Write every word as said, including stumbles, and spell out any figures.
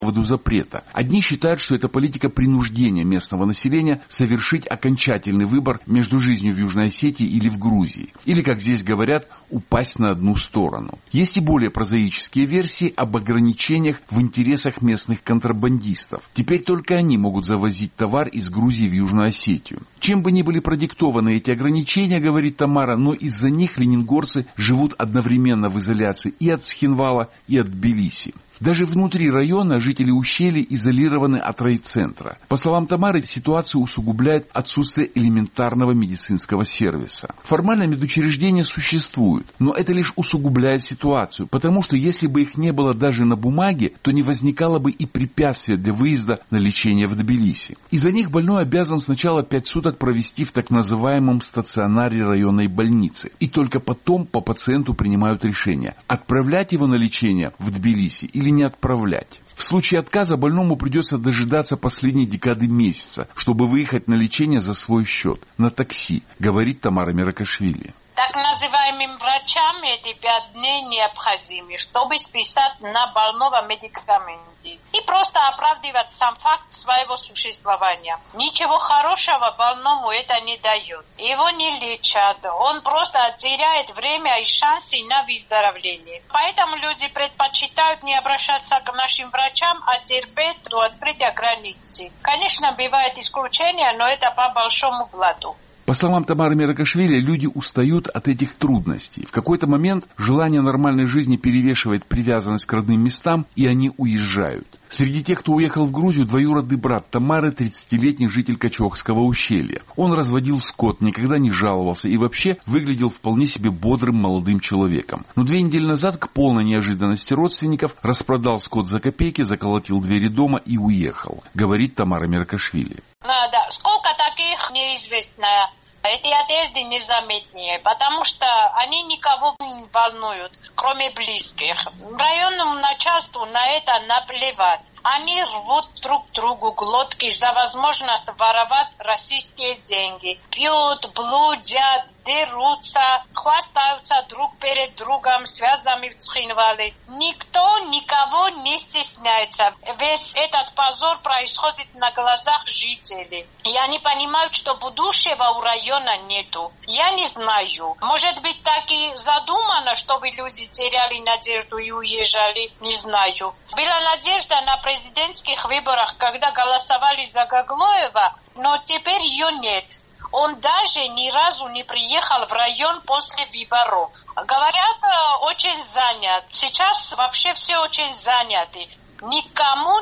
поводу запрета. Одни считают, что это политика принуждения местного населения совершить окончательный выбор между жизнью в Южной Осетии или в Грузии. Или, как здесь говорят, упасть на одну сторону. Есть и более прозаические версии об ограничениях в интересах местных контрабандистов. Теперь только они могут завозить товар из Грузии в Южную Осетию. Чем бы ни были продиктованы эти ограничения, говорит Тамара, но из-за них ленингорцы живут одновременно в изоляции и от Цхинвала, и от Тбилиси. Даже внутри района жители ущелья изолированы от райцентра. По словам Тамары, ситуацию усугубляет отсутствие элементарного медицинского сервиса. Формально медучреждения существуют, но это лишь усугубляет ситуацию, потому что если бы их не было даже на бумаге, то не возникало бы и препятствия для выезда на лечение в Тбилиси. Из-за них больной обязан сначала пять суток провести в так называемом стационаре районной больницы. И только потом по пациенту принимают решение, отправлять его на лечение в Тбилиси или не отправлять. В случае отказа больному придется дожидаться последней декады месяца, чтобы выехать на лечение за свой счет, на такси, говорит Тамара Меракашвили. Так называемым врачам эти пять дней необходимы, чтобы списать на больного медикаменты и просто оправдывать сам факт своего существования. Ничего хорошего больному это не дает. Его не лечат, он просто теряет время и шансы на выздоровление. Поэтому люди предпочитают не обращаться к нашим врачам, а терпеть до открытия границы. Конечно, бывают исключения, но это по большому плату. По словам Тамары Меракашвили, люди устают от этих трудностей. В какой-то момент желание нормальной жизни перевешивает привязанность к родным местам, и они уезжают. Среди тех, кто уехал в Грузию, двоюродный брат Тамары, тридцатилетний житель Качохского ущелья. Он разводил скот, никогда не жаловался и вообще выглядел вполне себе бодрым молодым человеком. Но две недели назад, к полной неожиданности родственников, распродал скот за копейки, заколотил двери дома и уехал, говорит Тамара Меракашвили. А, да. Сколько таких неизвестно. Эти отъезды незаметнее, потому что они никого не волнуют, кроме близких. Районному начальству на это наплевать. Они рвут друг другу глотки за возможность воровать российские деньги. Пьют, блудят, дерутся, хвастаются друг перед другом связями в Цхинвале. Никто никого не стесняется. Весь этот позор происходит на глазах жителей. И они понимают, что будущего у района нету. Я не знаю. Может быть, так и задумано, чтобы люди теряли надежду и уезжали. Не знаю. Была надежда на президентских выборах, когда голосовали за Гаглоева, но теперь ее нет. Он даже ни разу не приехал в район после выборов. Говорят, очень занят. Сейчас вообще все очень заняты. Никому